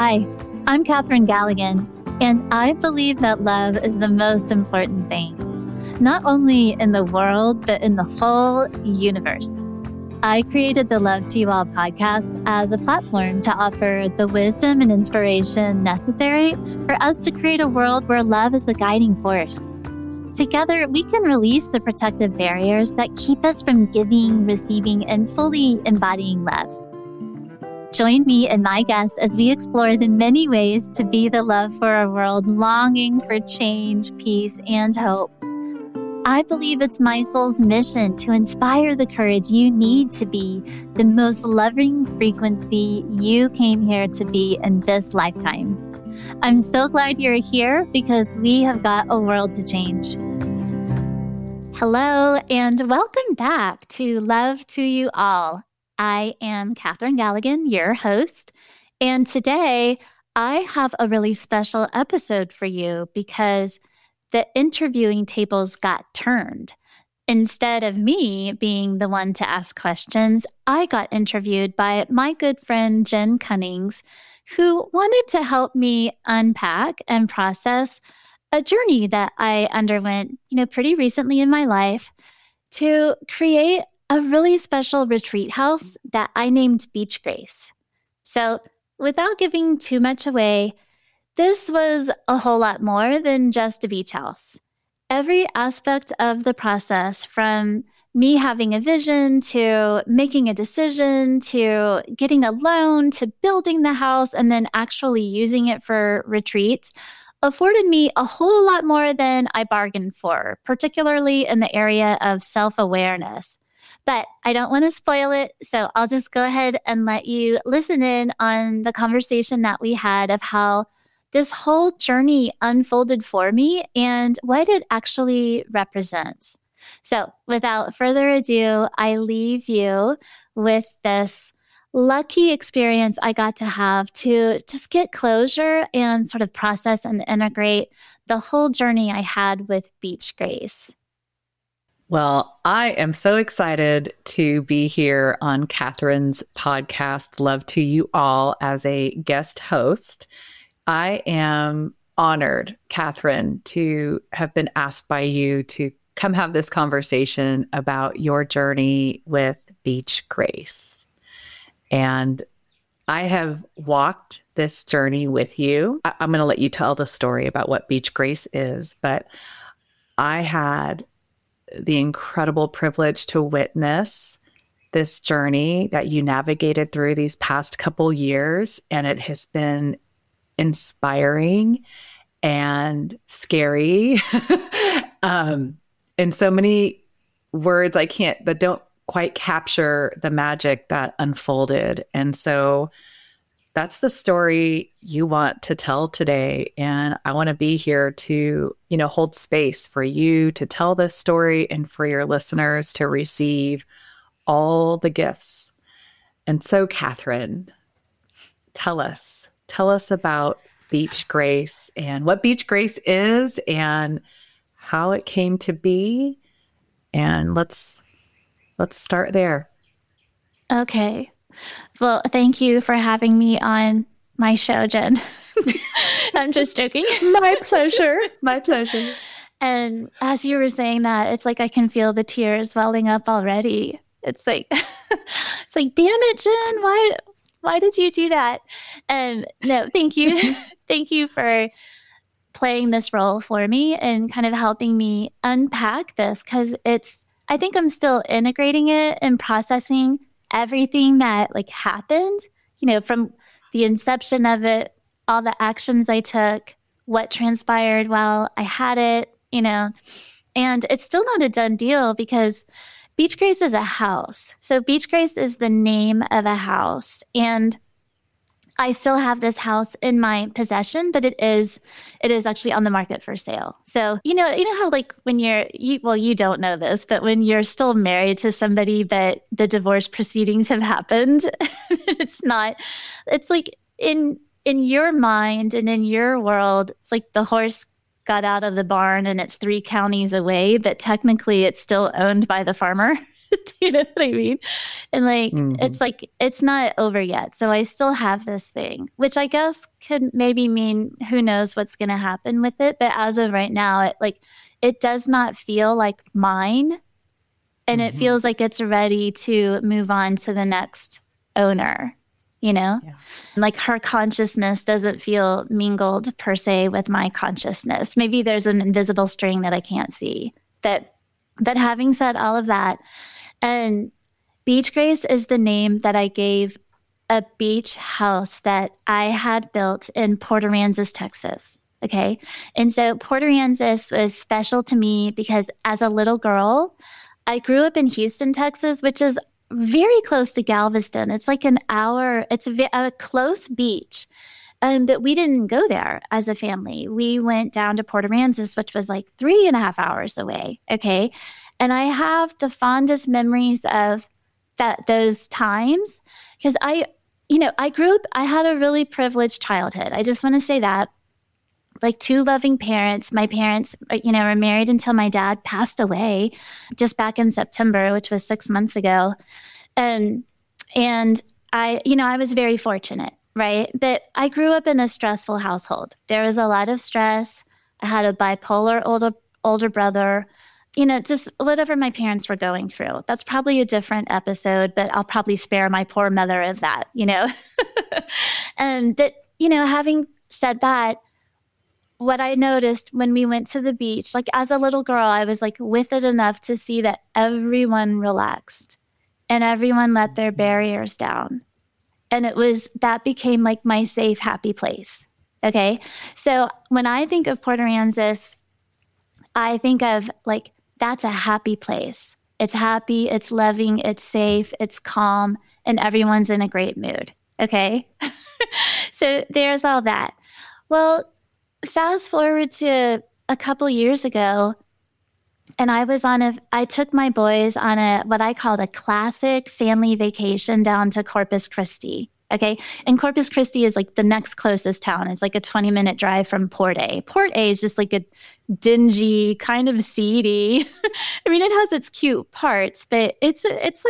Hi, I'm Catherine Galligan, and I believe that love is the most important thing, not only in the world, but in the whole universe. I created the Love to You All podcast as a platform to offer the wisdom and inspiration necessary for us to create a world where love is the guiding force. Together, we can release the protective barriers that keep us from giving, receiving, and fully embodying love. Join me and my guests as we explore the many ways to be the love for a world longing for change, peace, and hope. I believe it's my soul's mission to inspire the courage you need to be the most loving frequency you came here to be in this lifetime. I'm so glad you're here because we have got a world to change. Hello, and welcome back to Love to You All. I am Catherine Galligan, your host, and today I have a really special episode for you because the interviewing tables got turned. Instead of me being the one to ask questions, I got interviewed by my good friend Jen Cunnings, who wanted to help me unpack and process a journey that I underwent, pretty recently in my life to create a really special retreat house that I named Beach Grace. So without giving too much away, this was a whole lot more than just a beach house. Every aspect of the process, from me having a vision to making a decision to getting a loan to building the house and then actually using it for retreats, afforded me a whole lot more than I bargained for, particularly in the area of self-awareness. But I don't want to spoil it, so I'll just go ahead and let you listen in on the conversation that we had of how this whole journey unfolded for me and what it actually represents. So without further ado, I leave you with this lucky experience I got to have to just get closure and sort of process and integrate the whole journey I had with Beach Grace. Well, I am so excited to be here on Catherine's podcast, Love to You All, as a guest host. I am honored, Catherine, to have been asked by you to come have this conversation about your journey with Beach Grace. And I have walked this journey with you. I'm going to let you tell the story about what Beach Grace is, but I had the incredible privilege to witness this journey that you navigated through these past couple years. And it has been inspiring and scary. In so many words that don't quite capture the magic that unfolded. And so that's the story you want to tell today. And I want to be here to, hold space for you to tell this story and for your listeners to receive all the gifts. And so, Catherine, tell us about Beach Grace and what Beach Grace is and how it came to be. And let's start there. Okay. Well, thank you for having me on my show, Jen. I'm just joking. My pleasure. My pleasure. And as you were saying that, it's like I can feel the tears welling up already. It's like, damn it, Jen, why did you do that? No, thank you. Thank you for playing this role for me and kind of helping me unpack this because I think I'm still integrating it and processing everything that happened, from the inception of it, all the actions I took, what transpired while I had it, and it's still not a done deal because Beach Grace is a house. So Beach Grace is the name of a house. And I still have this house in my possession, but it is actually on the market for sale. So, you know how when you don't know this, but when you're still married to somebody, but the divorce proceedings have happened, it's like in your mind and in your world, it's like the horse got out of the barn and it's 3 counties away, but technically it's still owned by the farmer. Do you know what I mean? And it's not over yet. So I still have this thing, which I guess could maybe mean who knows what's going to happen with it. But as of right now, it does not feel like mine. And it feels like it's ready to move on to the next owner, Yeah. Like her consciousness doesn't feel mingled per se with my consciousness. Maybe there's an invisible string that I can't see. That having said all of that, and Beach Grace is the name that I gave a beach house that I had built in Port Aransas, Texas. Okay. And so Port Aransas was special to me because as a little girl, I grew up in Houston, Texas, which is very close to Galveston. It's like an hour. It's a close beach. But we didn't go there as a family. We went down to Port Aransas, which was like 3.5 hours away. Okay. And I have the fondest memories of those times because I grew up, I had a really privileged childhood. I just want to say that. Like 2 loving parents. My parents, were married until my dad passed away just back in September, which was 6 months ago. And I was very fortunate, right? But I grew up in a stressful household. There was a lot of stress. I had a bipolar older brother, just whatever my parents were going through. That's probably a different episode, but I'll probably spare my poor mother of that, And that, having said that, what I noticed when we went to the beach, like as a little girl, I was like with it enough to see that everyone relaxed and everyone let their barriers down. And that became like my safe, happy place. Okay. So when I think of Port Aransas, I think of like, that's a happy place. It's happy, it's loving, it's safe, it's calm, and everyone's in a great mood. Okay. So there's all that. Well, fast forward to a couple years ago, and I took my boys on what I called a classic family vacation down to Corpus Christi. Okay. And Corpus Christi is like the next closest town. It's like a 20-minute drive from Port A. Port A is just like a dingy, kind of seedy. I mean, it has its cute parts, but it's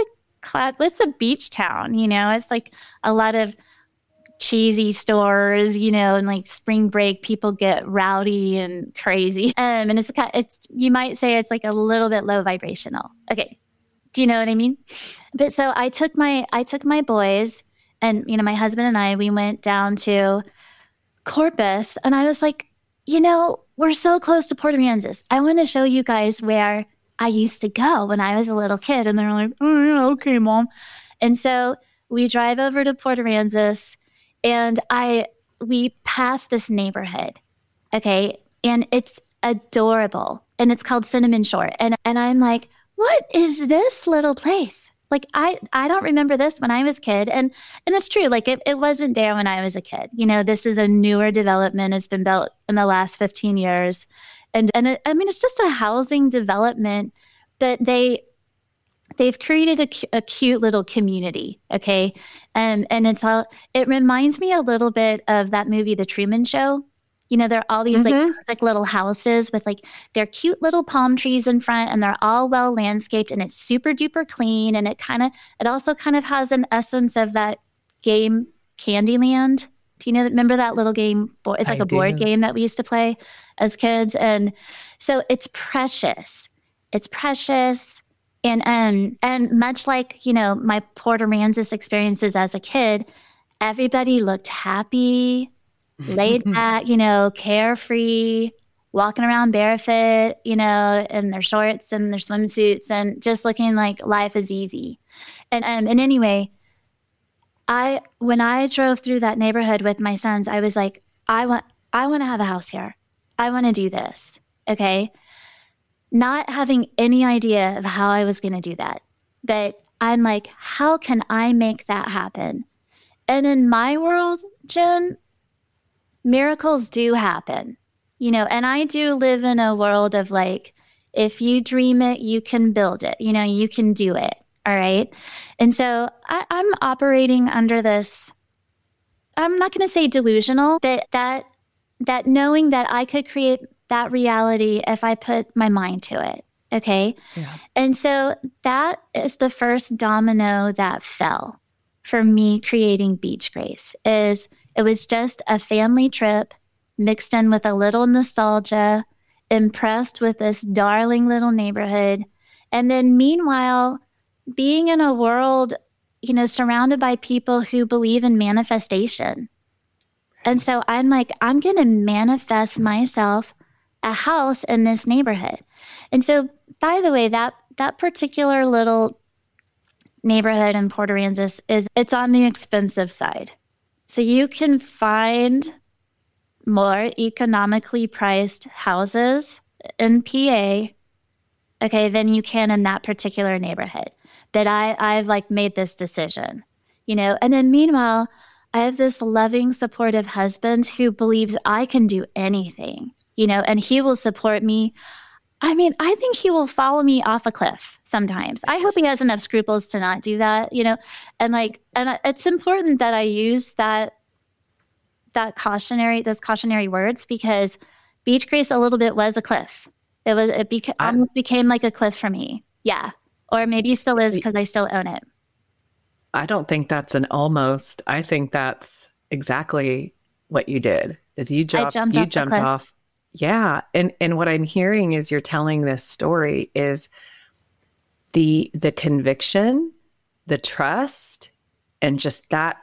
a beach town, It's like a lot of cheesy stores, and like spring break, people get rowdy and crazy. And it's you might say it's like a little bit low vibrational. Okay. Do you know what I mean? But so I took my boys and, my husband and I, we went down to Corpus and I was like, we're so close to Port Aransas. I want to show you guys where I used to go when I was a little kid. And they're like, oh yeah, okay, Mom. And so we drive over to Port Aransas. And we passed this neighborhood, okay? And it's adorable. And it's called Cinnamon Shore. And I'm like, what is this little place? Like, I don't remember this when I was a kid. And it's true. Like, it wasn't there when I was a kid. This is a newer development. It's been built in the last 15 years. And it's just a housing development that they've created a cute little community, okay? And it reminds me a little bit of that movie, The Truman Show. There are all these like little houses with like their cute little palm trees in front and they're all well landscaped and it's super duper clean. And it also kind of has an essence of that game Candyland. Do you remember that little game? It's like a board game that we used to play as kids. And so it's precious. It's precious. And much like, my Port Aransas experiences as a kid, everybody looked happy, laid back, carefree, walking around barefoot, in their shorts and their swimsuits and just looking like life is easy. And anyway, when I drove through that neighborhood with my sons, I was like, I want to have a house here. I want to do this. Okay. Not having any idea of how I was going to do that. But I'm like, how can I make that happen? And in my world, Jen, miracles do happen, and I do live in a world of like, if you dream it, you can build it, you can do it. All right. And so I'm operating under this, I'm not going to say delusional, that knowing that I could create that reality if I put my mind to it. Okay. Yeah. And so that is the first domino that fell for me creating Beach Grace. Is it was just a family trip mixed in with a little nostalgia, impressed with this darling little neighborhood. And then meanwhile, being in a world, surrounded by people who believe in manifestation. And so I'm like, I'm going to manifest myself a house in this neighborhood. And so, by the way, that particular little neighborhood in Port Aransas it's on the expensive side. So you can find more economically priced houses in PA, okay, than you can in that particular neighborhood. That I've like made this decision, and then meanwhile, I have this loving, supportive husband who believes I can do anything, and he will support me. I mean, I think he will follow me off a cliff sometimes. I hope he has enough scruples to not do that, and it's important that I use those cautionary words, because Beach Grace a little bit was a cliff. Almost became like a cliff for me. Yeah. Or maybe still is, because I still own it. I don't think that's an almost. I think that's exactly what you did. Is you jumped off. Yeah. And what I'm hearing is you're telling this story is the conviction, the trust, and just that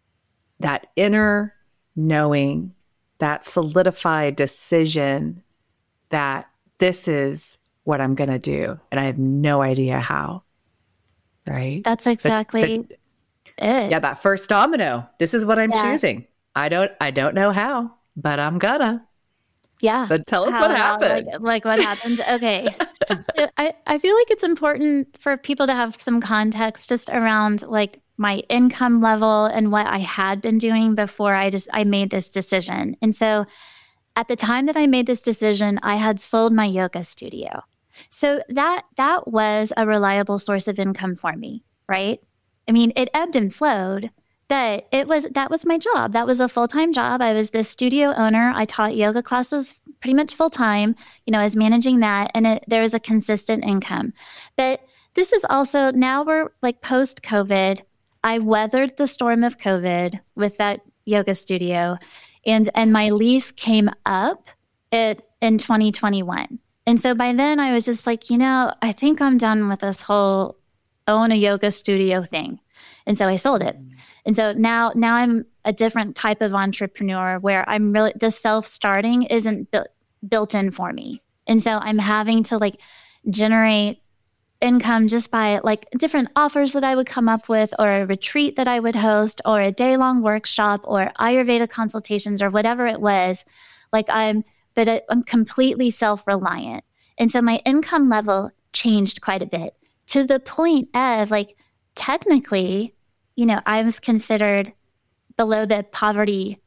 inner knowing, that solidified decision that this is what I'm going to do. And I have no idea how. Right? That's exactly it. Yeah, that first domino. This is what I'm choosing. I don't know how, but I'm gonna. Yeah. So tell us what happened. Like what happened. Okay. So I feel like it's important for people to have some context just around like my income level and what I had been doing before I made this decision. And so at the time that I made this decision, I had sold my yoga studio. So that was a reliable source of income for me, right? I mean, it ebbed and flowed, but that was my job. That was a full-time job. I was the studio owner. I taught yoga classes pretty much full-time. I was managing that, and there was a consistent income. But this is also, now we're like post-COVID. I weathered the storm of COVID with that yoga studio, and my lease came up in 2021. And so by then I was just like, I think I'm done with this whole own a yoga studio thing. And so I sold it. And so now I'm a different type of entrepreneur where I'm really, the self-starting isn't built in for me. And so I'm having to like generate income just by like different offers that I would come up with, or a retreat that I would host, or a day-long workshop, or Ayurveda consultations, or whatever it was. Like I'm completely self-reliant. And so my income level changed quite a bit, to the point of like, technically, I was considered below the poverty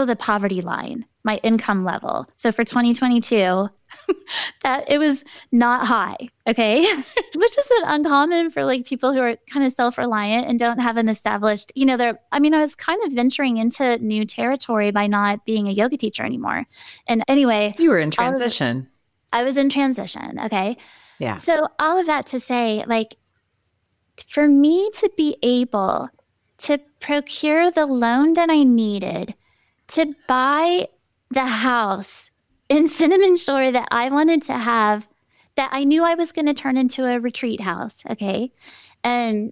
line, my income level. So for 2022, that it was not high. Okay. Which isn't uncommon for like people who are kind of self-reliant and don't have an established, I was kind of venturing into new territory by not being a yoga teacher anymore. And anyway, you were in transition. I was in transition. Okay. Yeah. So all of that to say, like, for me to be able to procure the loan that I needed to buy the house in Cinnamon Shore that I wanted to have, that I knew I was going to turn into a retreat house. Okay. And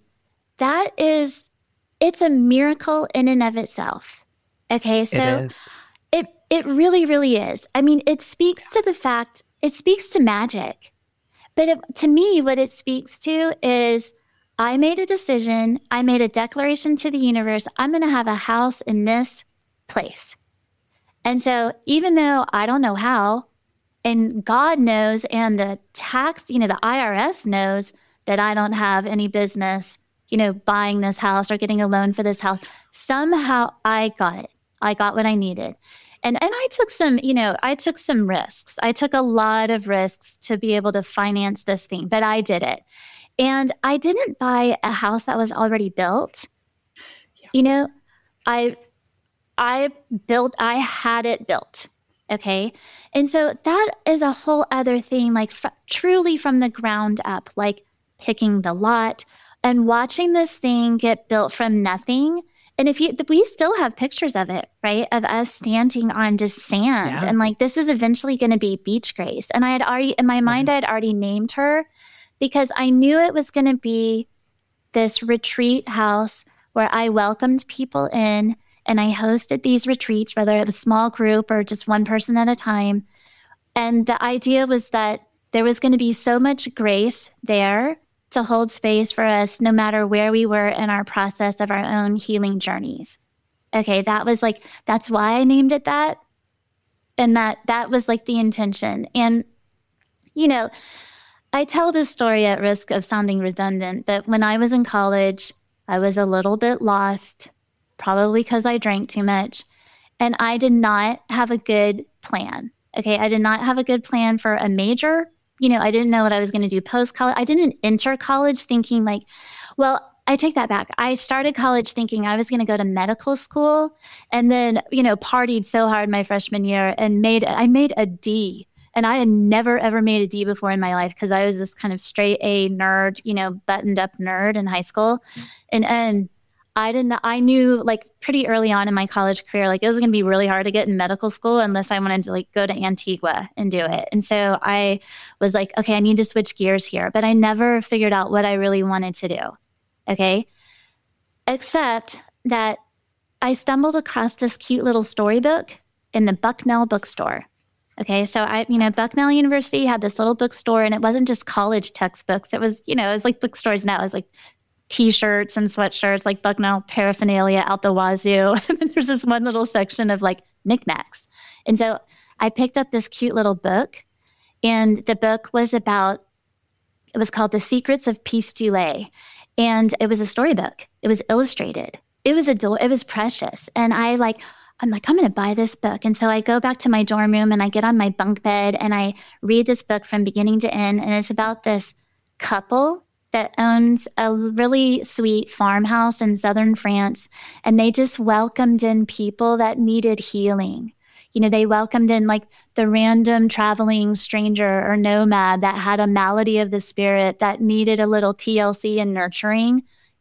it's a miracle in and of itself. Okay. So it really, really is. I mean, it speaks to the fact, it speaks to magic. But to me, what it speaks to is I made a decision. I made a declaration to the universe. I'm going to have a house in this place. And so even though I don't know how, and God knows, and the tax, the IRS knows that I don't have any business, buying this house or getting a loan for this house, somehow I got it. I got what I needed. And I took some risks. I took a lot of risks to be able to finance this thing, but I did it. And I didn't buy a house that was already built. Yeah. I had it built. Okay. And so that is a whole other thing, like truly from the ground up, like picking the lot and watching this thing get built from nothing. And we still have pictures of it, right? Of us standing on just sand. Yeah. And like, this is eventually going to be Beach Grace. And I had already, in my mind, I had already named her because I knew it was going to be this retreat house where I welcomed people in. And I hosted these retreats, whether it was a small group or just one person at a time. And the idea was that there was going to be so much grace there to hold space for us, no matter where we were in our process of our own healing journeys. Okay, that's why I named it that. And that was like the intention. And, I tell this story at risk of sounding redundant, but when I was in college, I was a little bit lost, probably because I drank too much. And I did not have a good plan. Okay. I did not have a good plan for a major. I didn't know what I was going to do post-college. I didn't enter college thinking I take that back. I started college thinking I was going to go to medical school and then, partied so hard my freshman year and I made a D. And I had never, ever made a D before in my life because I was this kind of straight A nerd, buttoned up nerd in high school. And I knew like pretty early on in my college career, like it was going to be really hard to get in medical school unless I wanted to like go to Antigua and do it. And so I was like, okay, I need to switch gears here, but I never figured out what I really wanted to do. Okay. Except that I stumbled across this cute little storybook in the Bucknell bookstore. Okay. So Bucknell University had this little bookstore and it wasn't just college textbooks. It was, it was like bookstores now. It was like T-shirts and sweatshirts, like Bucknell paraphernalia out the wazoo. And then there's this one little section of like knickknacks. And so I picked up this cute little book and the book was called The Secrets of Peace Doulet. And it was a storybook. It was illustrated. It was precious. And I'm like, I'm going to buy this book. And so I go back to my dorm room and I get on my bunk bed and I read this book from beginning to end. And it's about this couple that owns a really sweet farmhouse in southern France. And they just welcomed in people that needed healing. They welcomed in like the random traveling stranger or nomad that had a malady of the spirit that needed a little TLC and nurturing.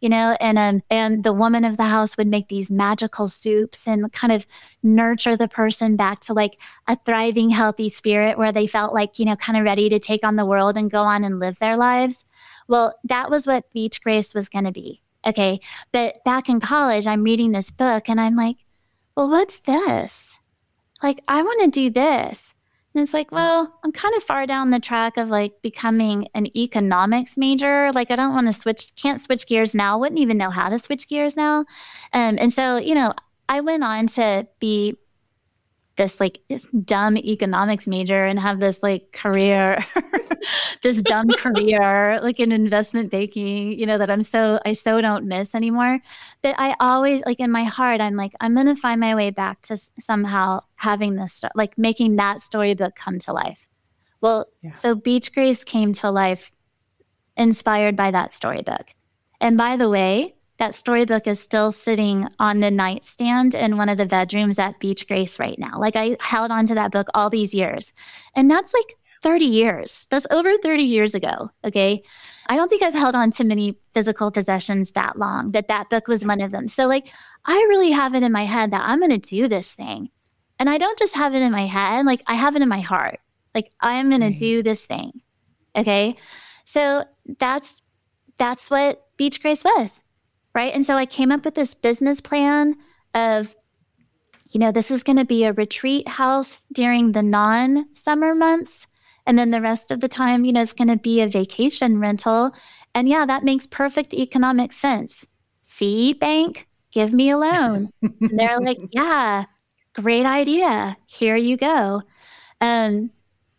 And the woman of the house would make these magical soups and kind of nurture the person back to like a thriving, healthy spirit where they felt like, kind of ready to take on the world and go on and live their lives. Well, that was what Beach Grace was going to be. Okay. But back in college, I'm reading this book and I'm like, well, what's this? Like, I want to do this. And it's like, well, I'm kind of far down the track of like becoming an economics major. Like, I don't want to can't switch gears now. Wouldn't even know how to switch gears now. And so, I went on to be this dumb economics major and have this like career, this dumb career, like in investment banking, that I so don't miss anymore. But I always like in my heart, I'm like, I'm going to find my way back to somehow having this, like making that storybook come to life. Well, yeah. So Beach Grace came to life inspired by that storybook. And by the way, that storybook is still sitting on the nightstand in one of the bedrooms at Beach Grace right now. Like I held on to that book all these years. And that's like 30 years. That's over 30 years ago. Okay. I don't think I've held on to many physical possessions that long, but that book was one of them. So like, I really have it in my head that I'm going to do this thing. And I don't just have it in my head, like I have it in my heart. Like I am going to do this thing. Okay. So that's what Beach Grace was. Right. And so I came up with this business plan of, this is going to be a retreat house during the non-summer months. And then the rest of the time, it's going to be a vacation rental. And yeah, that makes perfect economic sense. See, bank, give me a loan. And they're like, yeah, great idea. Here you go. And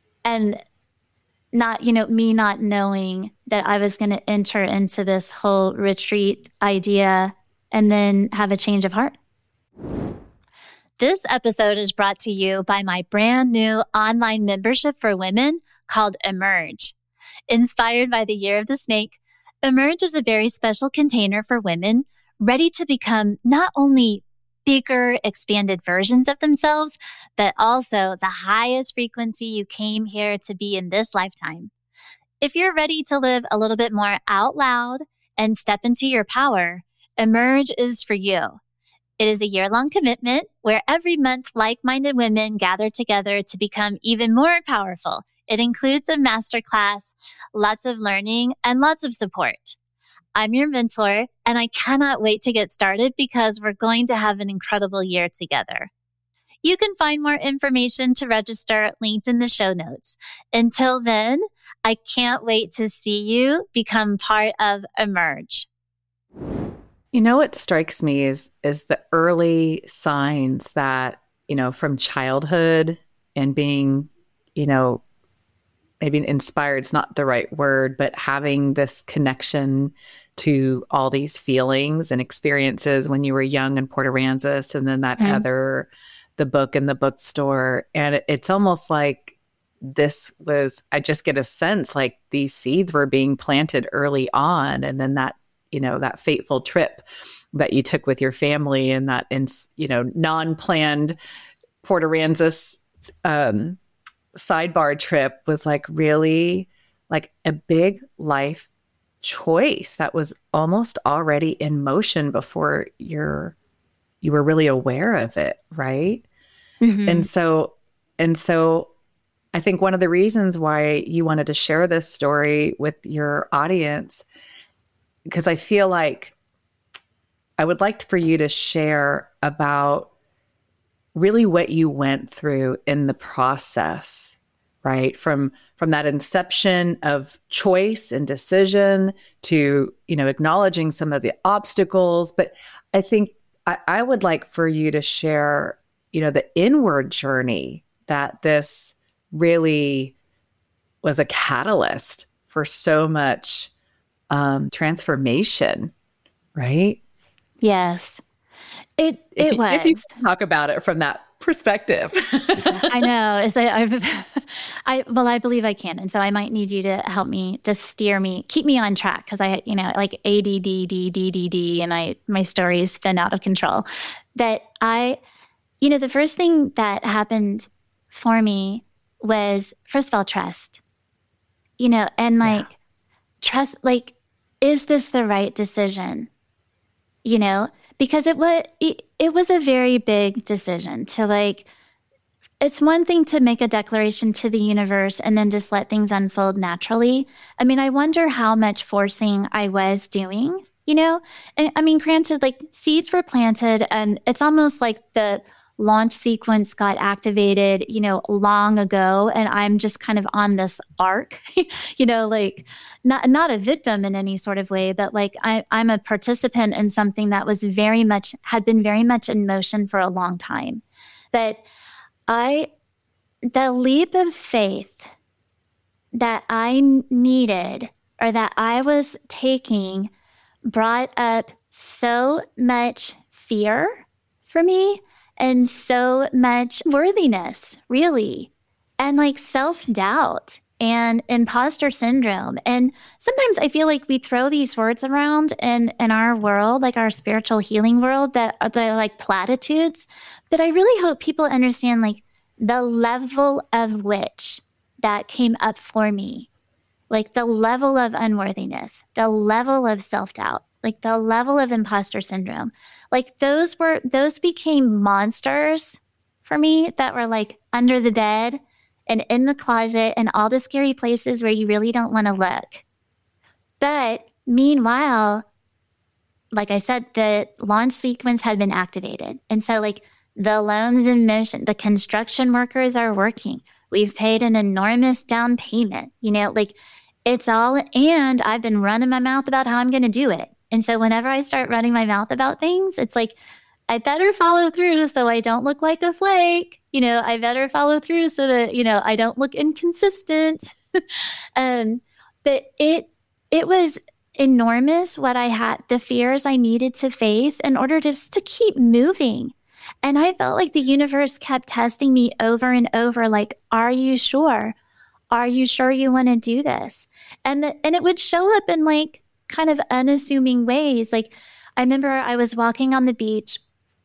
not, me not knowing that I was going to enter into this whole retreat idea and then have a change of heart. This episode is brought to you by my brand new online membership for women called Emerge. Inspired by the Year of the Snake, Emerge is a very special container for women ready to become not only bigger, expanded versions of themselves, but also the highest frequency you came here to be in this lifetime. If you're ready to live a little bit more out loud and step into your power, Emerge is for you. It is a year-long commitment where every month like-minded women gather together to become even more powerful. It includes a masterclass, lots of learning, and lots of support. I'm your mentor, and I cannot wait to get started because we're going to have an incredible year together. You can find more information to register linked in the show notes. Until then, I can't wait to see you become part of Emerge. You know, what strikes me is the early signs that, from childhood and being, maybe inspired is not the right word, but having this connection to all these feelings and experiences when you were young in Port Aransas, and then that the book in the bookstore. And it's almost like I just get a sense like these seeds were being planted early on. And then that fateful trip that you took with your family and that, non-planned Port Aransas sidebar trip was like really like a big life choice that was almost already in motion before you were really aware of it, right? Mm-hmm. And so I think one of the reasons why you wanted to share this story with your audience, because I feel like I would like for you to share about really what you went through in the process, right? From that inception of choice and decision to, acknowledging some of the obstacles. But I think I would like for you to share, the inward journey that this really was a catalyst for so much transformation, right? Yes. It was. If you talk about it from that perspective. I know. So I believe I can. And so I might need you to help me, to steer me, keep me on track. Because I, like ADD, DDD, and my stories spin out of control. That the first thing that happened for me was, first of all, trust, and trust, is this the right decision? Because it was a very big decision to it's one thing to make a declaration to the universe and then just let things unfold naturally. I mean, I wonder how much forcing I was doing, and I mean, granted, seeds were planted and it's almost like the launch sequence got activated, long ago. And I'm just kind of on this arc, not a victim in any sort of way, but I'm a participant in something that had been very much in motion for a long time. That the leap of faith that I needed, or that I was taking, brought up so much fear for me and so much worthiness, really, and self-doubt and imposter syndrome. And sometimes I feel like we throw these words around in our world, our spiritual healing world, that are like platitudes. But I really hope people understand the level of which that came up for me, the level of unworthiness, the level of self-doubt, the level of imposter syndrome. Those became monsters for me that were under the bed and in the closet and all the scary places where you really don't want to look. But meanwhile, like I said, the launch sequence had been activated. And so the loans in motion, the construction workers are working. We've paid an enormous down payment, it's all, and I've been running my mouth about how I'm going to do it. And so whenever I start running my mouth about things, it's I better follow through so I don't look like a flake. I better follow through so that, I don't look inconsistent. But it was enormous what I had, the fears I needed to face in order just to keep moving. And I felt like the universe kept testing me over and over, are you sure? Are you sure you want to do this? And it would show up in kind of unassuming ways. I remember I was walking on the beach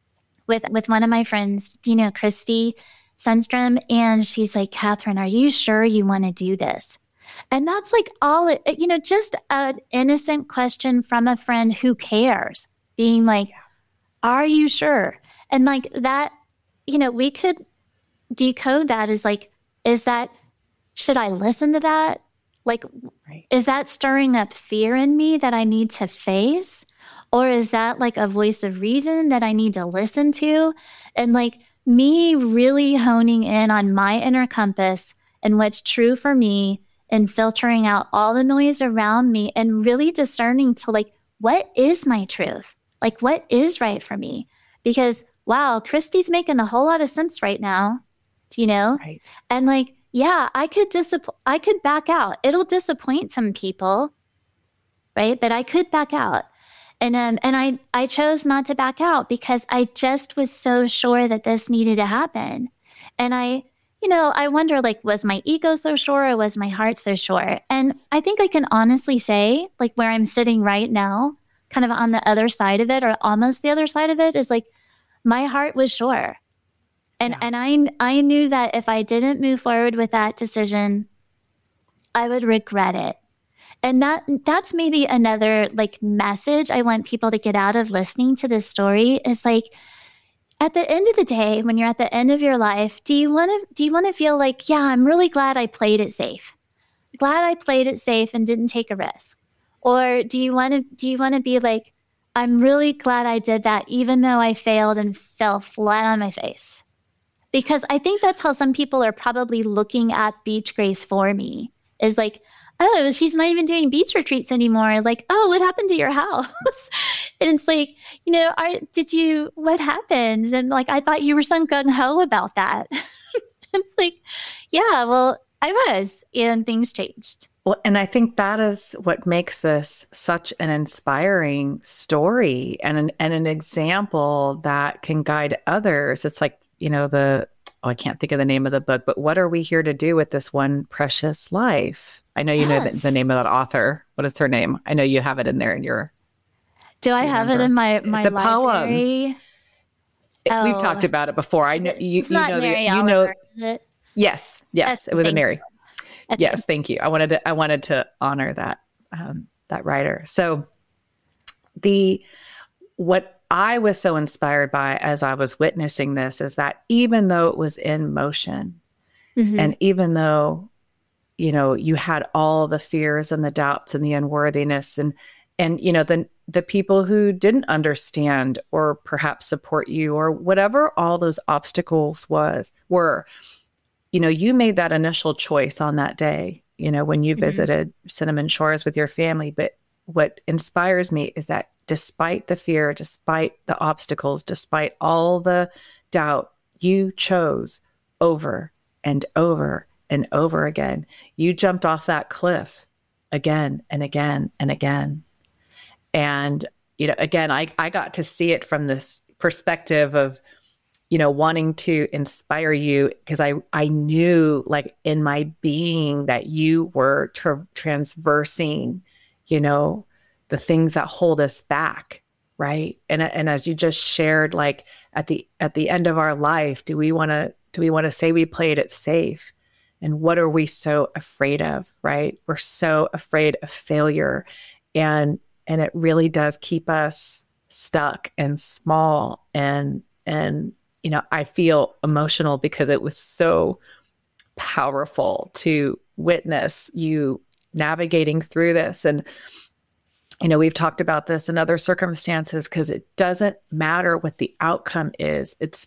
with one of my friends, do you know Christy Sundstrom? And she's like, Catherine, are you sure you want to do this? And that's like just an innocent question from a friend who cares, being like, are you sure? And like that, we could decode that as like, should I listen to that? Like, right. Is that stirring up fear in me that I need to face? Or is that like a voice of reason that I need to listen to? And like me really honing in on my inner compass and what's true for me and filtering out all the noise around me and really discerning to like, what is my truth? Like, what is right for me? Because, wow, Christy's making a whole lot of sense right now, Right. And like, yeah, I could back out. It'll disappoint some people, right? But I could back out. And I chose not to back out because I just was so sure that this needed to happen. And I wonder, like, was my ego so sure or was my heart so sure? And I think I can honestly say, like, where I'm sitting right now, kind of on the other side of it or almost the other side of it, is like my heart was sure. And I knew that if I didn't move forward with that decision, I would regret it. And that's maybe another like message I want people to get out of listening to this story is like, at the end of the day, when you're at the end of your life, do you want to feel like, yeah, I'm really glad I played it safe. Glad I played it safe and didn't take a risk. Or do you want to be like, I'm really glad I did that even though I failed and fell flat on my face? Because I think that's how some people are probably looking at Beach Grace for me, is like, oh, she's not even doing beach retreats anymore. Like, oh, what happened to your house? And it's like, what happened? And like, I thought you were so gung-ho about that. It's like, yeah, well, I was, and things changed. Well, and I think that is what makes this such an inspiring story and an example that can guide others. It's like, I can't think of the name of the book, but what are we here to do with this one precious life? I know you know the name of that author. What is her name? I know you have it in there in your. Do I have it in my it's a library? Poem. We've talked about it before. I know it's not Mary Oliver, is it? Yes, it was a Mary. Yes, thank you. I wanted to honor that that writer. So what I was so inspired by as I was witnessing this is that even though it was in motion, mm-hmm. and even though, you had all the fears and the doubts and the unworthiness and the people who didn't understand or perhaps support you or whatever all those obstacles were, you made that initial choice on that day, when you mm-hmm. visited Cinnamon Shores with your family. But what inspires me is that despite the fear, despite the obstacles, despite all the doubt, you chose over and over and over again. You jumped off that cliff again and again and again. And, again, I got to see it from this perspective of, wanting to inspire you because I knew like in my being that you were transversing, the things that hold us back. Right. And as you just shared, like at the end of our life, do we want to say we played it safe? And what are we so afraid of? Right. We're so afraid of failure. And it really does keep us stuck and small. And I feel emotional because it was so powerful to witness you navigating through this. And we've talked about this in other circumstances because it doesn't matter what the outcome is. It's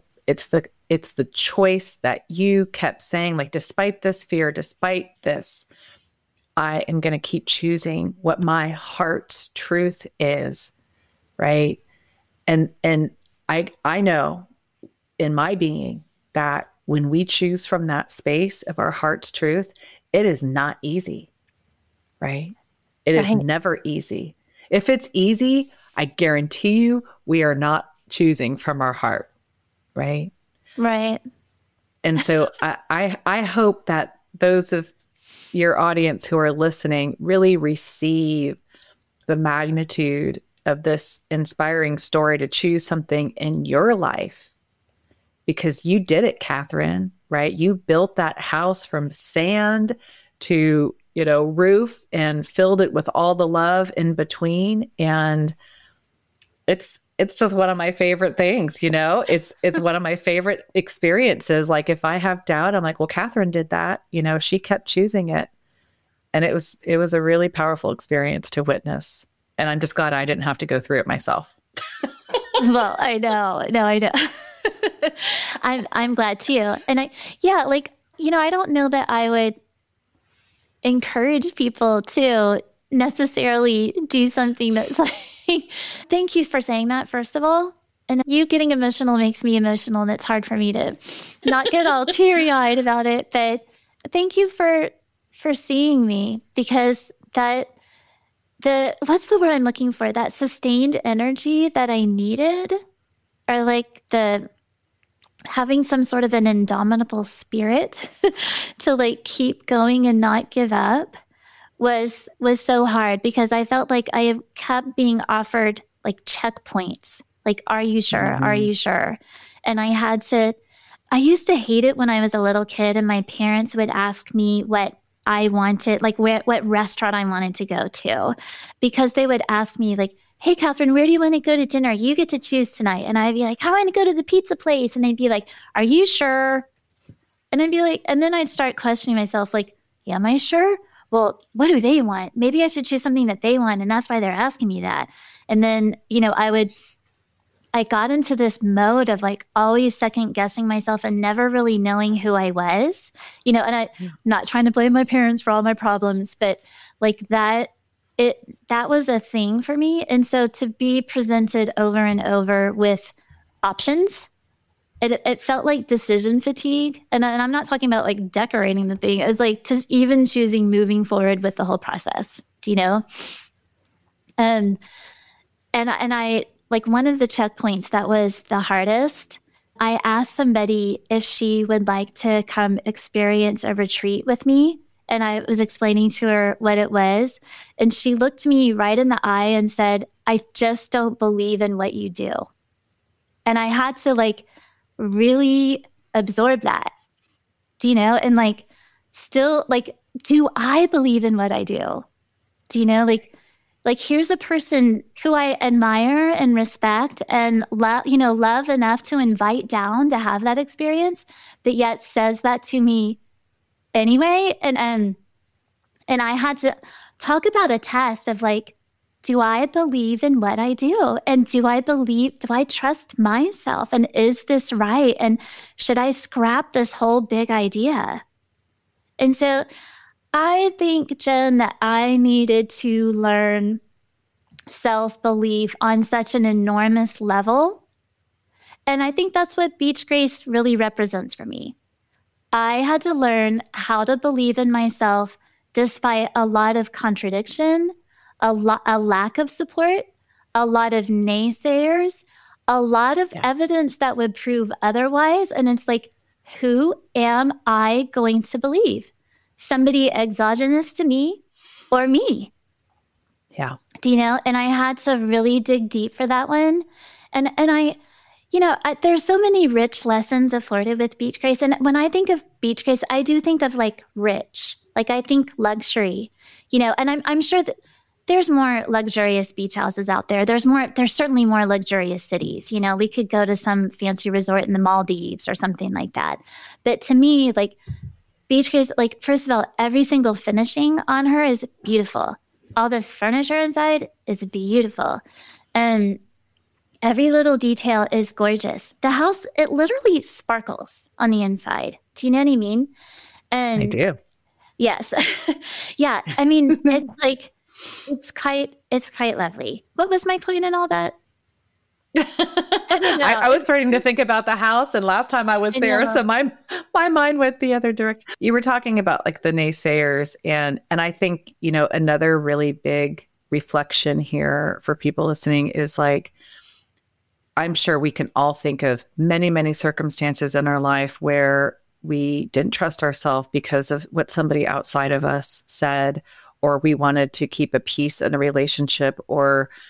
the choice that you kept saying, like, despite this fear, despite this, I am going to keep choosing what my heart's truth is, right? And I know in my being that when we choose from that space of our heart's truth, it is not easy, right? It is never easy. If it's easy, I guarantee you we are not choosing from our heart, right? Right. And so I hope that those of your audience who are listening really receive the magnitude of this inspiring story to choose something in your life, because you did it, Catherine, right? You built that house from sand to, roof, and filled it with all the love in between. And it's just one of my favorite things, it's one of my favorite experiences. Like if I have doubt, I'm like, well, Catherine did that, she kept choosing it. And it was a really powerful experience to witness. And I'm just glad I didn't have to go through it myself. Well, I know. No, I know. I'm glad too. And I don't know that I would encourage people to necessarily do something that's like, thank you for saying that, first of all. And you getting emotional makes me emotional, and it's hard for me to not get all teary-eyed about it. But thank you for seeing me, because what's the word I'm looking for? That sustained energy that I needed, or like having some sort of an indomitable spirit to like keep going and not give up was so hard, because I felt like I kept being offered like checkpoints. Like, are you sure? Mm-hmm. Are you sure? And I used to hate it when I was a little kid and my parents would ask me what I wanted, like what restaurant I wanted to go to, because they would ask me like, hey, Catherine, where do you want to go to dinner? You get to choose tonight. And I'd be like, I want to go to the pizza place. And they'd be like, are you sure? And I'd be like, and then I'd start questioning myself, like, yeah, am I sure? Well, what do they want? Maybe I should choose something that they want. And that's why they're asking me that. And then, I got into this mode of like always second guessing myself and never really knowing who I was, and I'm not trying to blame my parents for all my problems, but like that was a thing for me. And so to be presented over and over with options, it felt like decision fatigue. And I'm not talking about like decorating the thing. It was like just even choosing moving forward with the whole process, And I, like one of the checkpoints that was the hardest, I asked somebody if she would like to come experience a retreat with me. And I was explaining to her what it was. And she looked me right in the eye and said, I just don't believe in what you do. And I had to like really absorb that, and like still like, do I believe in what I do? Like here's a person who I admire and respect and love enough to invite down to have that experience, but yet says that to me anyway. And I had to talk about a test of like, do I believe in what I do? And do I trust myself? And is this right? And should I scrap this whole big idea? And so I think, Jen, that I needed to learn self-belief on such an enormous level. And I think that's what Beach Grace really represents for me. I had to learn how to believe in myself despite a lot of contradiction, a lack of support, a lot of naysayers, a lot of evidence that would prove otherwise. And it's like, who am I going to believe? Somebody exogenous to me or me? Yeah. And I had to really dig deep for that one. And there's so many rich lessons afforded with Beach Grace. And when I think of Beach Grace, I do think of like rich, like I think luxury, and I'm sure that there's more luxurious beach houses out there. There's certainly more luxurious cities. We could go to some fancy resort in the Maldives or something like that. But to me, like Beach Grace, like first of all, every single finishing on her is beautiful. All the furniture inside is beautiful. And every little detail is gorgeous. The house, it literally sparkles on the inside. Do you know what I mean? And I do. Yes. Yeah. I mean, it's like, it's quite lovely. What was my point in all that? I was starting to think about the house, and last time I was there, so my mind went the other direction. You were talking about like the naysayers, and I think, another really big reflection here for people listening is like, I'm sure we can all think of many, many circumstances in our life where we didn't trust ourselves because of what somebody outside of us said, or we wanted to keep a peace in a relationship, or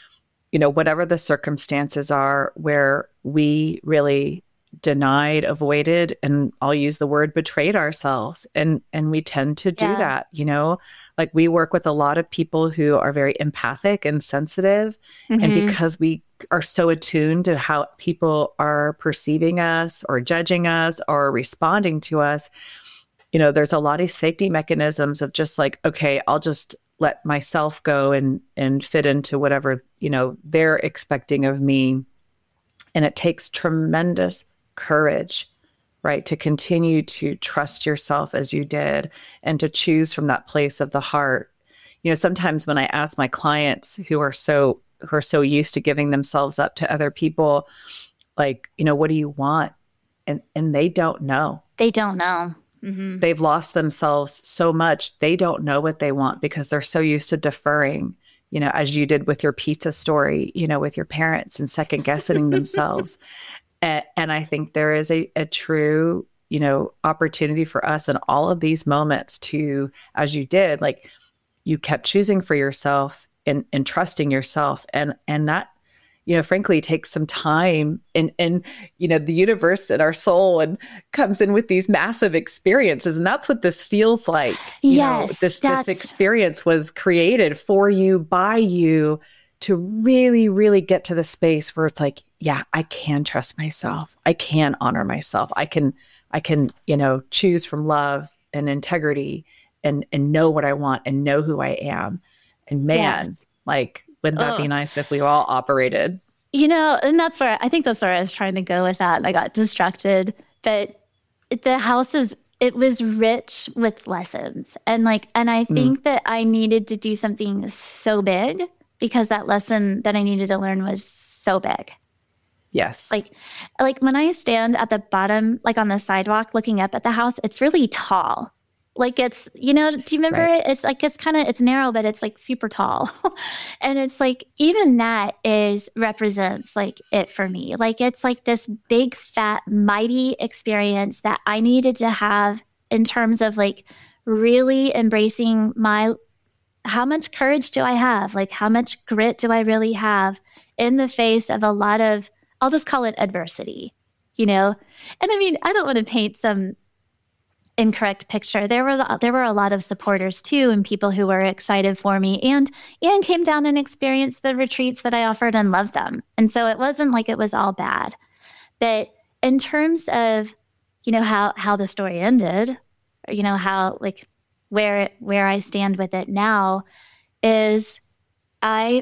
whatever the circumstances are where we really denied, avoided, and I'll use the word betrayed ourselves. And we tend to do that, like we work with a lot of people who are very empathic and sensitive. And because we are so attuned to how people are perceiving us or judging us or responding to us, there's a lot of safety mechanisms of just like, okay, I'll just let myself go and fit into whatever, they're expecting of me. And it takes tremendous courage, right, to continue to trust yourself as you did and to choose from that place of the heart. Sometimes when I ask my clients who are so used to giving themselves up to other people, like, what do you want? And they don't know. They don't know. Mm-hmm. They've lost themselves so much. They don't know what they want because they're so used to deferring, as you did with your pizza story, with your parents and second guessing themselves. And I think there is a true, opportunity for us in all of these moments to, as you did, like you kept choosing for yourself and trusting yourself. And that, frankly, takes some time and the universe and our soul and comes in with these massive experiences. And that's what this feels like. This experience was created for you, by you, to really, really get to the space where it's like, yeah, I can trust myself. I can honor myself. I can, choose from love and integrity and know what I want and know who I am. And man, like, wouldn't that be nice if we all operated? And that's where I was trying to go with that. And I got distracted. But the house it was rich with lessons. And I think that I needed to do something so big because that lesson that I needed to learn was so big. Yes. Like when I stand at the bottom, like on the sidewalk looking up at the house, it's really tall. Like it's, do you remember it? It's like, it's narrow, but it's like super tall. And it's like, even that represents like it for me. Like it's like this big, fat, mighty experience that I needed to have in terms of like really embracing how much courage do I have? Like how much grit do I really have in the face of a lot of, I'll just call it adversity, And I mean, I don't want to paint some incorrect picture. There were a lot of supporters too, and people who were excited for me and came down and experienced the retreats that I offered and loved them. And so it wasn't like it was all bad. But in terms of, how the story ended, how like where I stand with it now is I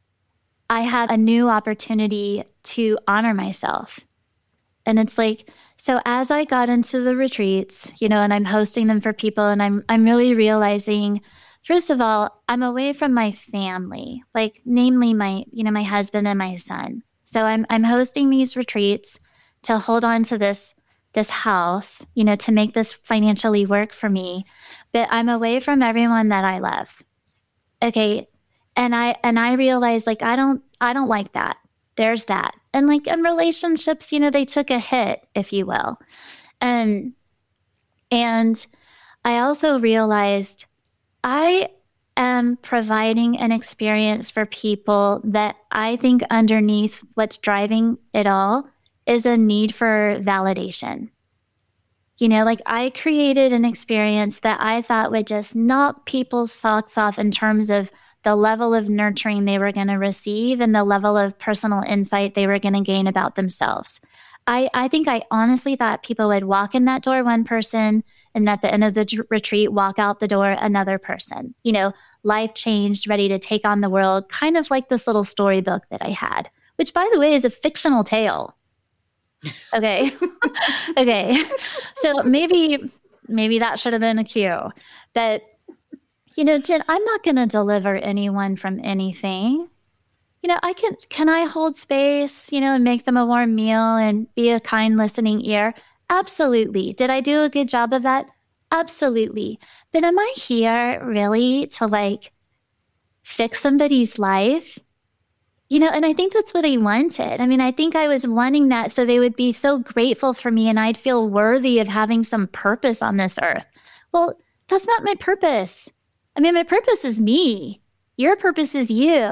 had a new opportunity to honor myself. And it's like, so as I got into the retreats, and I'm hosting them for people, and I'm really realizing, first of all, I'm away from my family, like namely my husband and my son. So I'm hosting these retreats to hold on to this house, to make this financially work for me, but I'm away from everyone that I love. Okay. And I realized like, I don't like that. There's that. And like in relationships, they took a hit, if you will. And I also realized I am providing an experience for people that I think underneath what's driving it all is a need for validation. Like I created an experience that I thought would just knock people's socks off in terms of the level of nurturing they were going to receive and the level of personal insight they were going to gain about themselves. I think I honestly thought people would walk in that door one person and at the end of the retreat, walk out the door another person. Life changed, ready to take on the world, kind of like this little storybook that I had, which by the way is a fictional tale. Okay. Okay. So maybe that should have been a cue. But Jen, I'm not going to deliver anyone from anything. Can I hold space, and make them a warm meal and be a kind listening ear? Absolutely. Did I do a good job of that? Absolutely. But am I here really to like fix somebody's life? And I think that's what I wanted. I mean, I think I was wanting that so they would be so grateful for me and I'd feel worthy of having some purpose on this earth. Well, that's not my purpose. I mean, my purpose is me. Your purpose is you.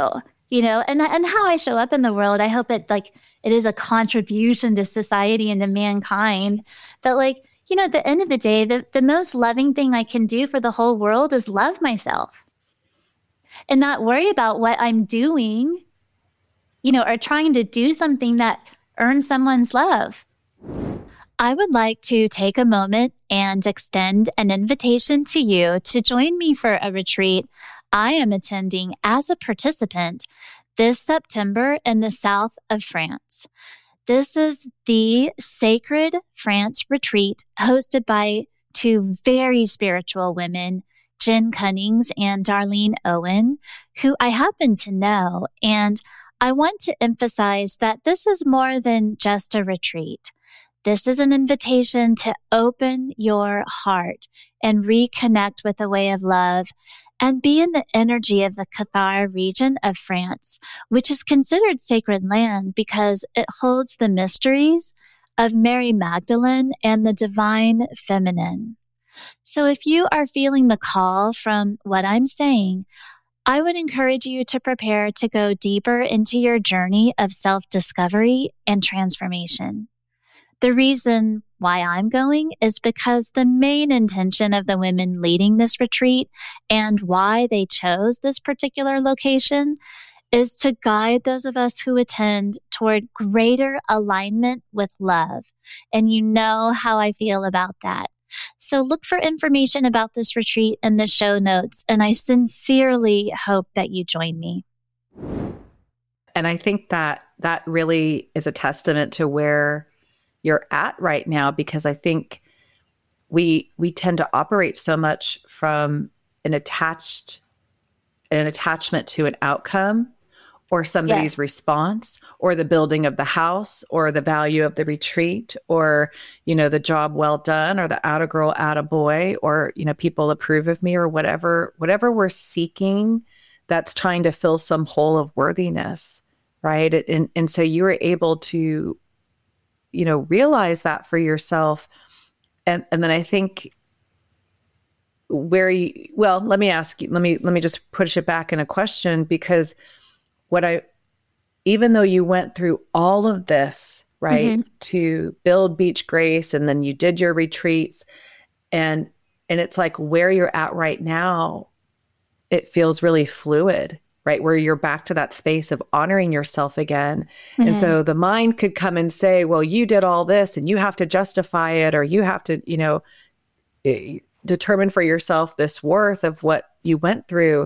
and how I show up in the world. I hope it is a contribution to society and to mankind. But at the end of the day, the most loving thing I can do for the whole world is love myself and not worry about what I'm doing, or trying to do something that earns someone's love. I would like to take a moment and extend an invitation to you to join me for a retreat I am attending as a participant this September in the south of France. This is the Sacred France Retreat hosted by two very spiritual women, Jen Cunnings and Darlene Owen, who I happen to know. And I want to emphasize that this is more than just a retreat. This is an invitation to open your heart and reconnect with a way of love and be in the energy of the Cathare region of France, which is considered sacred land because it holds the mysteries of Mary Magdalene and the divine feminine. So if you are feeling the call from what I'm saying, I would encourage you to prepare to go deeper into your journey of self-discovery and transformation. The reason why I'm going is because the main intention of the women leading this retreat and why they chose this particular location is to guide those of us who attend toward greater alignment with love. And you know how I feel about that. So look for information about this retreat in the show notes, and I sincerely hope that you join me. And I think that really is a testament to where you're at right now, because I think we tend to operate so much from an attachment to an outcome or somebody's response or the building of the house or the value of the retreat or, the job well done or the atta girl, atta boy, or, people approve of me or whatever we're seeking that's trying to fill some hole of worthiness. Right. And so you were able to, realize that for yourself. And then I think let me ask you, let me just push it back in a question, because even though you went through all of this, right, to build Beach Grace, and then you did your retreats, and it's like where you're at right now, it feels really fluid, right? Where you're back to that space of honoring yourself again. Mm-hmm. And so the mind could come and say, well, you did all this and you have to justify it, or you have to, determine for yourself this worth of what you went through.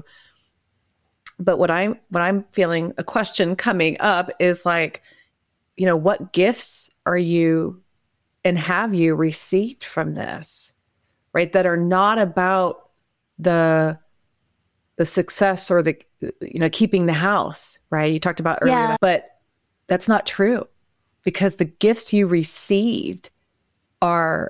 But what I'm feeling a question coming up is like, what gifts are you and have you received from this, right? That are not about the success or the, keeping the house, right? You talked about earlier, but that's not true, because the gifts you received are,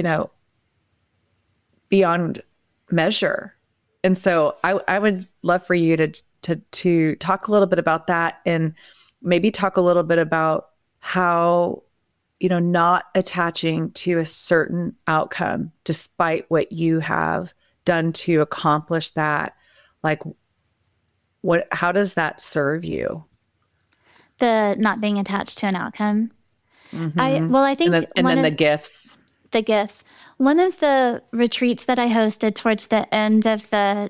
beyond measure. And so I would love for you to talk a little bit about that, and maybe talk a little bit about how, not attaching to a certain outcome, despite what you have done to accomplish that. Like, how does that serve you? The not being attached to an outcome. Mm-hmm. I think, and then the gifts. The gifts. One of the retreats that I hosted towards the end of the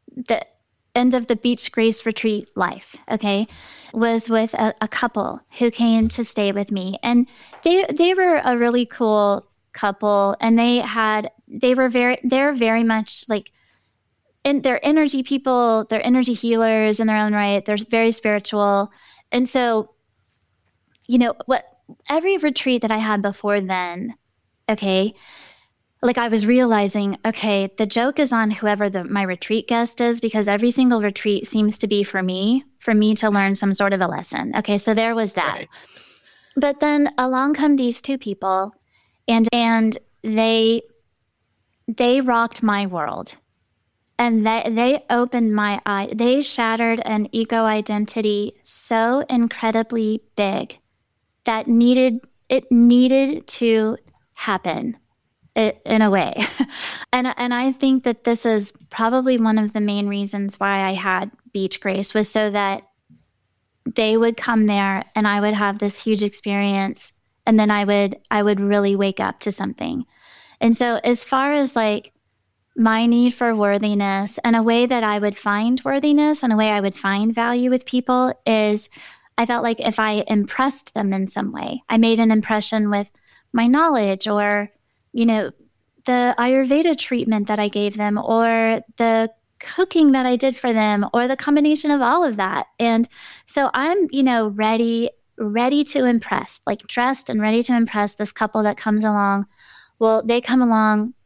Beach Grace retreat life, was with a couple who came to stay with me, and they were a really cool couple, and they're very much like, and they're energy people, they're energy healers in their own right. They're very spiritual. And so, every retreat that I had before then, I was realizing, the joke is on whoever my retreat guest is, because every single retreat seems to be for me to learn some sort of a lesson. So there was that. Right. But then along come these two people, and they rocked my world. And they opened my eye. They shattered an ego identity so incredibly big that it needed to happen in a way. And I think that this is probably one of the main reasons why I had Beach Grace, was so that they would come there and I would have this huge experience. And then I would really wake up to something. And so as far as like my need for worthiness and a way that I would find worthiness and a way I would find value with people is I felt like if I impressed them in some way, I made an impression with my knowledge or, the Ayurveda treatment that I gave them or the cooking that I did for them or the combination of all of that. And so I'm, ready to impress, like dressed and ready to impress this couple that comes along. Well, they come along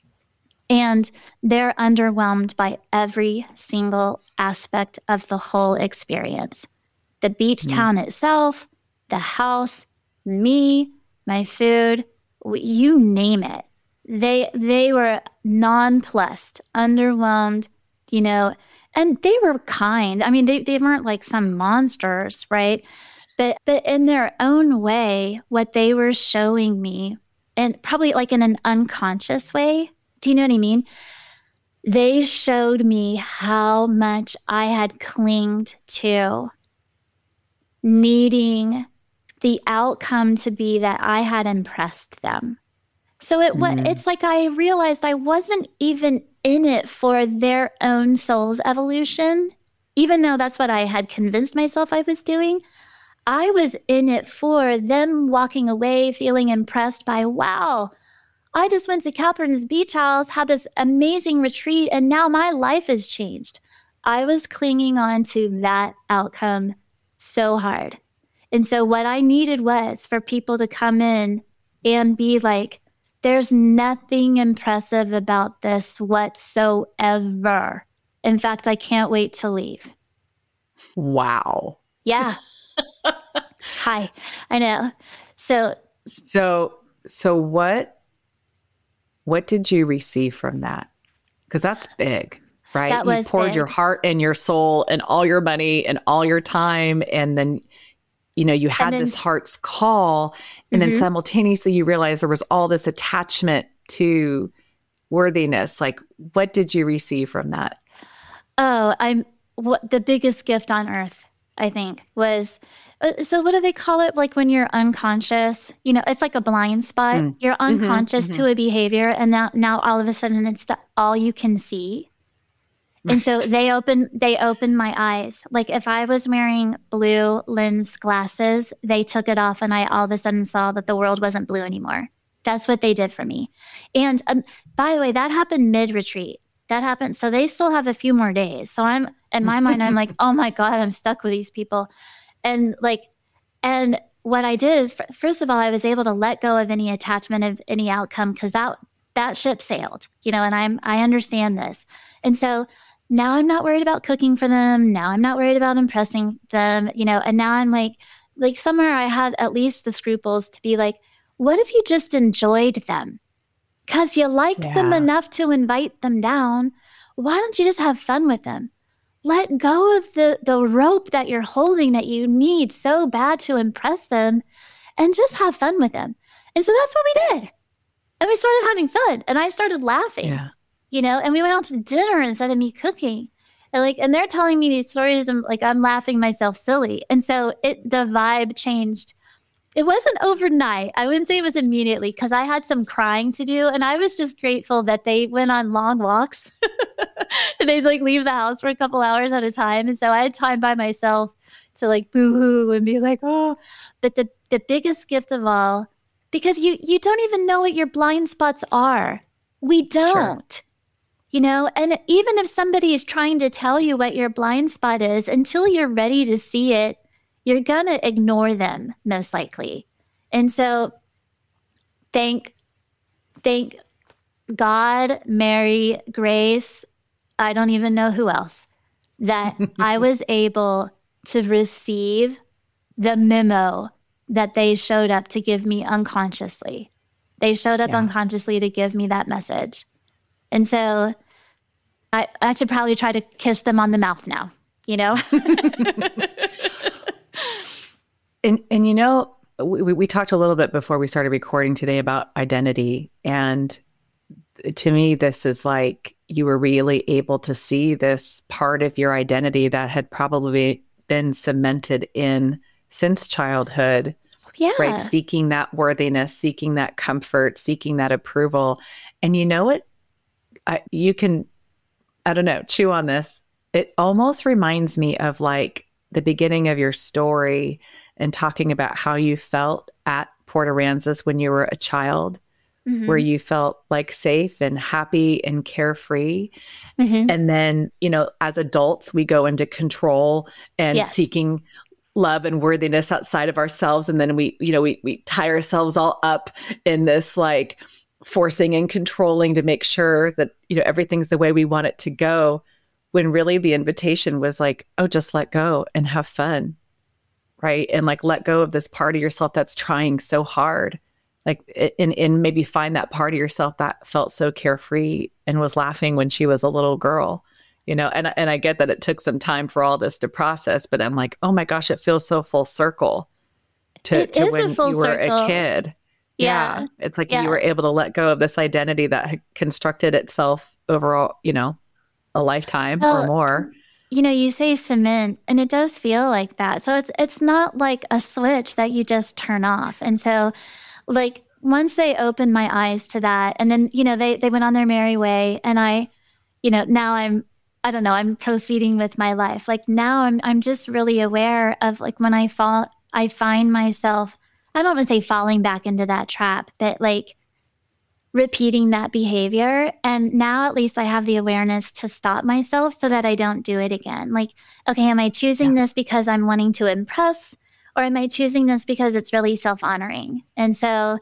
and they're underwhelmed by every single aspect of the whole experience. The beach town itself, the house, me, my food, you name it. They were nonplussed, underwhelmed, and they were kind. I mean, they weren't like some monsters, right? But in their own way, what they were showing me, and probably like in an unconscious way, do you know what I mean? They showed me how much I had clinged to needing the outcome to be that I had impressed them. So it's like I realized I wasn't even in it for their own soul's evolution, even though that's what I had convinced myself I was doing. I was in it for them walking away feeling impressed by, wow, I just went to Catherine's beach house, had this amazing retreat, and now my life has changed. I was clinging on to that outcome so hard. And so what I needed was for people to come in and be like, there's nothing impressive about this whatsoever. In fact, I can't wait to leave. Wow. Yeah. Hi. I know. So what did you receive from that? Because that's big, right? That was you poured big. Your heart and your soul and all your money and all your time. And then, you had this heart's call. And then simultaneously you realized there was all this attachment to worthiness. Like, what did you receive from that? Oh, the biggest gift on earth, I think, was, so what do they call it? Like when you're unconscious, it's like a blind spot. You're unconscious to a behavior. And now all of a sudden it's all you can see. Right. And so they opened my eyes. Like if I was wearing blue lens glasses, they took it off and I all of a sudden saw that the world wasn't blue anymore. That's what they did for me. And by the way, that happened mid-retreat. That happened. So they still have a few more days. So in my mind, I'm like, oh my God, I'm stuck with these people. And what I did, first of all, I was able to let go of any attachment of any outcome because that ship sailed, and I understand this. And so now I'm not worried about cooking for them. Now I'm not worried about impressing them, and now I'm like somewhere I had at least the scruples to be like, what if you just enjoyed them? Because you liked them enough to invite them down. Why don't you just have fun with them? Let go of the rope that you're holding that you need so bad to impress them and just have fun with them. And so that's what we did. And we started having fun and I started laughing, and we went out to dinner instead of me cooking. And they're telling me these stories and I'm laughing myself silly. And so the vibe changed. It wasn't overnight. I wouldn't say it was immediately because I had some crying to do. And I was just grateful that they went on long walks. And they'd leave the house for a couple hours at a time. And so I had time by myself to boo-hoo and be like, oh. But the biggest gift of all, because you don't even know what your blind spots are. We don't. Sure. And even if somebody is trying to tell you what your blind spot is, until you're ready to see it, you're going to ignore them most likely. And so thank God, Mary, Grace, I don't even know who else, that I was able to receive the memo that they showed up to give me unconsciously. They showed up unconsciously to give me that message. And so I should probably try to kiss them on the mouth now, And we talked a little bit before we started recording today about identity. And to me, this is like you were really able to see this part of your identity that had probably been cemented in since childhood, Yeah. right? Seeking that worthiness, seeking that comfort, seeking that approval. And you know what? You can, I don't know, chew on this. It almost reminds me of like the beginning of your story and talking about how you felt at Port Aransas when you were a child, where you felt like safe and happy and carefree. And then, as adults, we go into control and seeking love and worthiness outside of ourselves. And then we tie ourselves all up in this like forcing and controlling to make sure that, everything's the way we want it to go, when really the invitation was like, oh, just let go and have fun. Right. And like, let go of this part of yourself that's trying so hard. Like, and maybe find that part of yourself that felt so carefree and was laughing when she was a little girl, and I get that it took some time for all this to process, but I'm like, oh my gosh, it feels so full circle to when you were a kid. Yeah. It's like you were able to let go of this identity that had constructed itself over, a lifetime or more. You say cement, and it does feel like that. So it's not like a switch that you just turn off. And so like once they opened my eyes to that, and then, they went on their merry way, and now I'm proceeding with my life. Like now I'm just really aware of like when I find myself, I don't want to say falling back into that trap, but like repeating that behavior. And now at least I have the awareness to stop myself so that I don't do it again. Like, okay, am I choosing this because I'm wanting to impress? Or am I choosing this because it's really self-honoring? And so,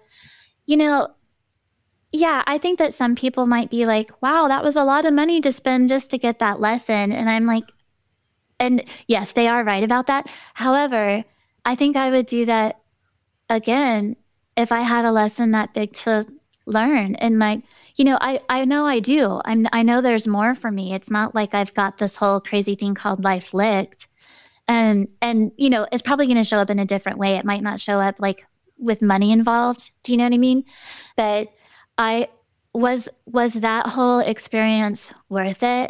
I think that some people might be like, wow, that was a lot of money to spend just to get that lesson. And I'm like, and yes, they are right about that. However, I think I would do that again if I had a lesson that big to learn. And I know I do. I know there's more for me. It's not like I've got this whole crazy thing called life licked. And it's probably going to show up in a different way. It might not show up like with money involved. Do you know what I mean? But was that whole experience worth it?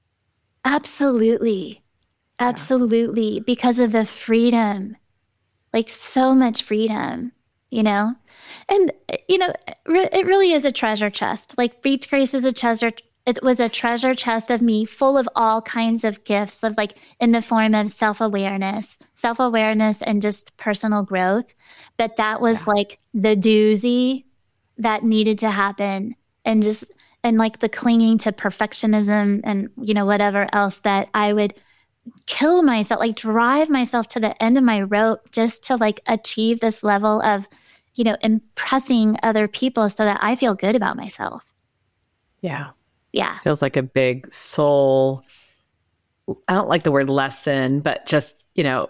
Absolutely. Absolutely. Because of the freedom, like so much freedom, and, it really is a treasure chest. Like Beach Grace is it was a treasure chest of me full of all kinds of gifts of like in the form of self-awareness and just personal growth. But that was like the doozy that needed to happen, and like the clinging to perfectionism and, whatever else that I would kill myself, like drive myself to the end of my rope just to like achieve this level of, impressing other people so that I feel good about myself. Yeah. Yeah. Feels like a big soul. I don't like the word lesson, but just,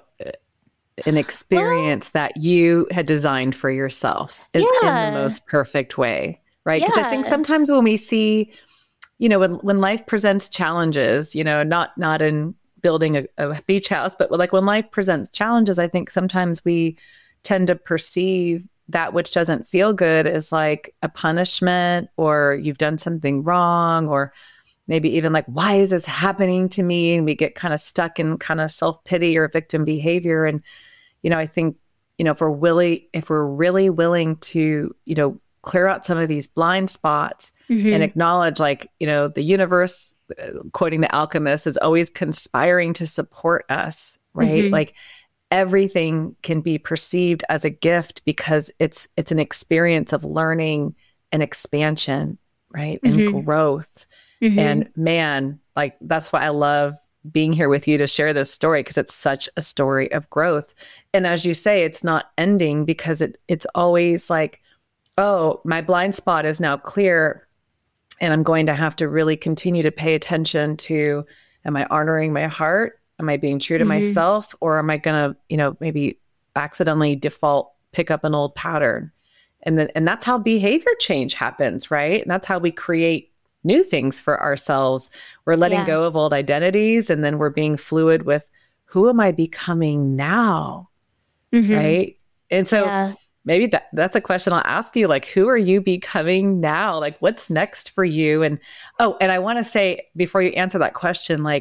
an experience that you had designed for yourself in the most perfect way. Right. Because I think sometimes when we see, when life presents challenges, not in building a beach house, but like when life presents challenges, I think sometimes we tend to perceive that which doesn't feel good as like a punishment, or you've done something wrong, or maybe even like, why is this happening to me? And we get kind of stuck in kind of self-pity or victim behavior. And, I think, if we're really willing to, clear out some of these blind spots and acknowledge like, the universe, quoting The Alchemist, is always conspiring to support us, right? Like everything can be perceived as a gift because it's an experience of learning and expansion, right? And growth. And man, like that's why I love being here with you to share this story, because it's such a story of growth. And as you say, it's not ending, because it's always like, oh, my blind spot is now clear, and I'm going to have to really continue to pay attention to, am I honoring my heart? Am I being true to myself? Or am I going to, maybe accidentally pick up an old pattern? And that's how behavior change happens, right? And that's how we create new things for ourselves. We're letting go of old identities, and then we're being fluid with, who am I becoming now? Right? And so maybe that's a question I'll ask you, like, who are you becoming now? Like, what's next for you? And I want to say, before you answer that question, like,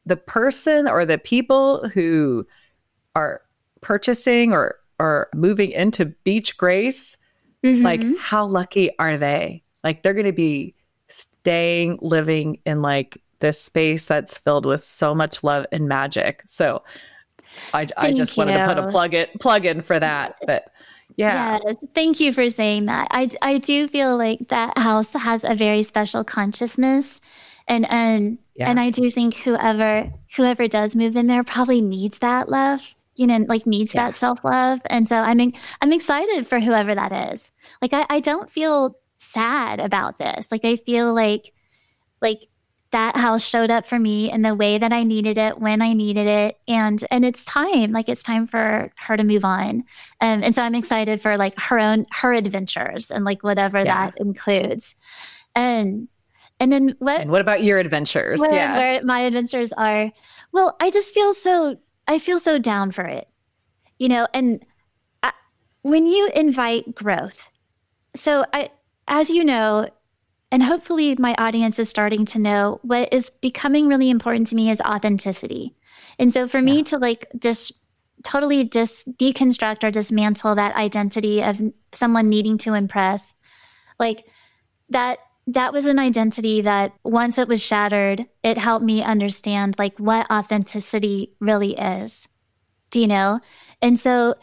the person or the people who are purchasing or moving into Beach Grace, like how lucky are they? Like they're going to be staying, living in like this space that's filled with so much love and magic. So I just wanted to put a plug in for that. But yeah. Yes, thank you for saying that. I do feel like that house has a very special consciousness. And I do think whoever does move in there probably needs that love, like needs that self-love. And so I'm excited for whoever that is. Like I don't feel sad about this. Like I feel like that house showed up for me in the way that I needed it, when I needed it. And it's time for her to move on. And so I'm excited for like her adventures and like whatever that includes. And then what about your adventures? Where my adventures are, well, I feel so down for it, and when you invite growth. So as you know, and hopefully my audience is starting to know, what is becoming really important to me is authenticity. And so for me to like totally deconstruct or dismantle that identity of someone needing to impress, like that was an identity that once it was shattered, it helped me understand like what authenticity really is. Do you know? And so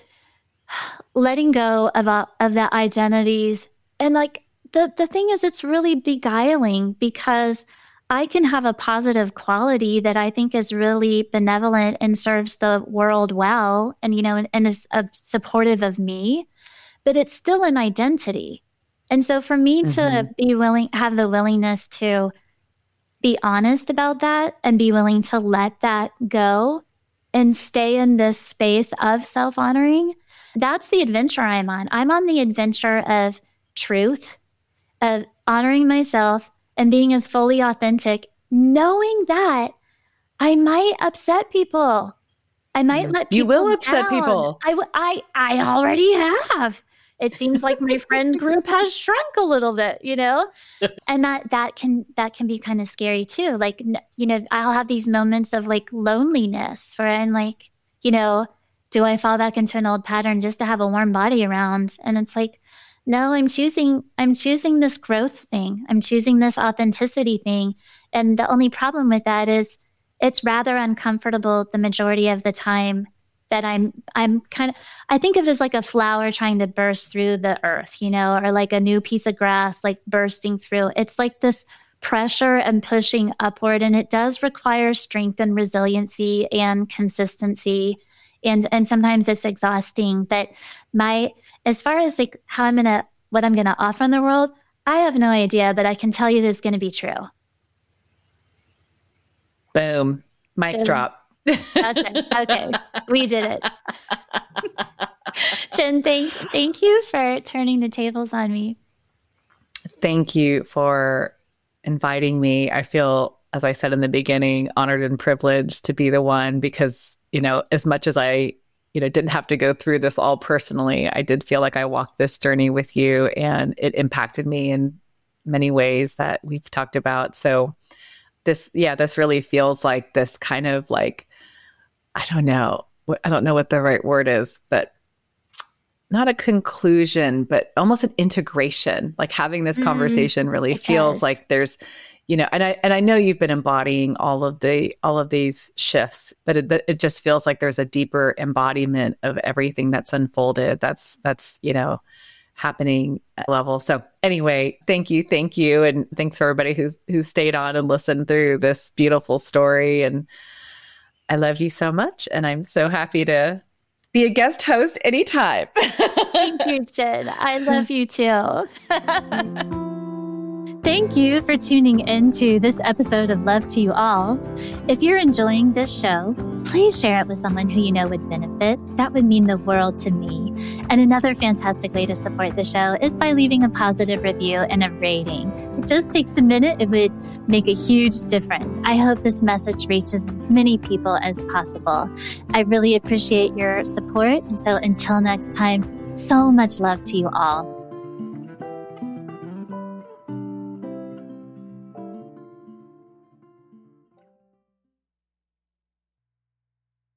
letting go of the identities, and like the thing is, it's really beguiling because I can have a positive quality that I think is really benevolent and serves the world well, and and is supportive of me, but it's still an identity. And so for me to have the willingness to be honest about that and be willing to let that go and stay in this space of self-honoring, that's the adventure I'm on. I'm on the adventure of truth, of honoring myself and being as fully authentic, knowing that I might upset people. I might let people You will upset down. people. I already have. It seems like my friend group has shrunk a little bit, and that can be kind of scary too. Like, I'll have these moments of like loneliness where I'm like, do I fall back into an old pattern just to have a warm body around? And it's like, no, I'm choosing this growth thing. I'm choosing this authenticity thing. And the only problem with that is it's rather uncomfortable the majority of the time. That I'm kind of, I think of it as like a flower trying to burst through the earth, or like a new piece of grass, like bursting through. It's like this pressure and pushing upward. And it does require strength and resiliency and consistency. And sometimes it's exhausting. But as far as like what I'm going to offer in the world, I have no idea, but I can tell you this is going to be true. Boom. Mic drop. Okay, we did it. Jen, thank you for turning the tables on me. Thank you for inviting me. I feel, as I said in the beginning, honored and privileged to be the one because, as much as I, didn't have to go through this all personally, I did feel like I walked this journey with you and it impacted me in many ways that we've talked about. So this really feels like this kind of like, I don't know what the right word is, but not a conclusion, but almost an integration. Like having this conversation really feels like there's, and I know you've been embodying all of these shifts, but it just feels like there's a deeper embodiment of everything that's unfolded. That's happening at level. So anyway, thank you, and thanks for everybody who stayed on and listened through this beautiful story. And I love you so much, and I'm so happy to be a guest host anytime. Thank you, Jen. I love you too. Thank you for tuning into this episode of Love to You All. If you're enjoying this show, please share it with someone who you know would benefit. That would mean the world to me. And another fantastic way to support the show is by leaving a positive review and a rating. It just takes a minute. It would make a huge difference. I hope this message reaches as many people as possible. I really appreciate your support. And so until next time, so much love to you all.